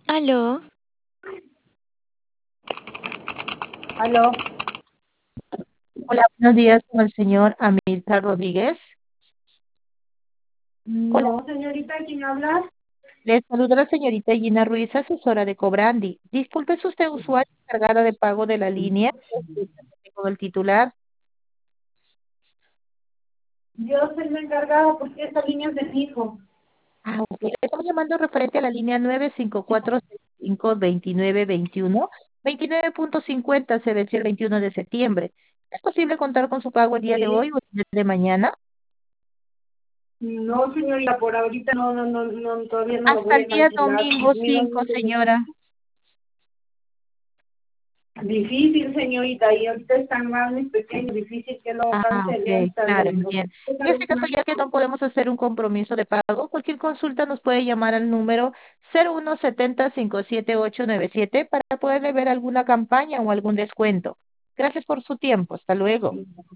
Aló, Aló, Hola, buenos días con el señor Amílcar Rodríguez. Hola, no, señorita, ¿quién habla? le saluda la señorita Gina Ruiz, asesora de Cobrandi. Disculpe, ¿es usted usuaria encargada de pago de la línea? Tengo el titular. Yo soy la encargada porque esta línea es de mi hijo. Ok. Le estamos llamando referente a la línea 954-65-2921. 29.50 se vence el 21 de septiembre. ¿Es posible contar con su pago el día de hoy Sí. o el día de mañana? No, señorita, por ahorita no, todavía no lo Hasta voy el a día cancelar. domingo 5, Primeramente, señora. difícil, señorita, y ahorita están más mis pequeños, difícil que lo cancele Ok, hasta claro, el... entiendo. En este caso, ya que no podemos hacer un compromiso de pago, cualquier consulta nos puede llamar al número 0170-57897 para poderle ver alguna campaña o algún descuento. Gracias por su tiempo. Hasta luego.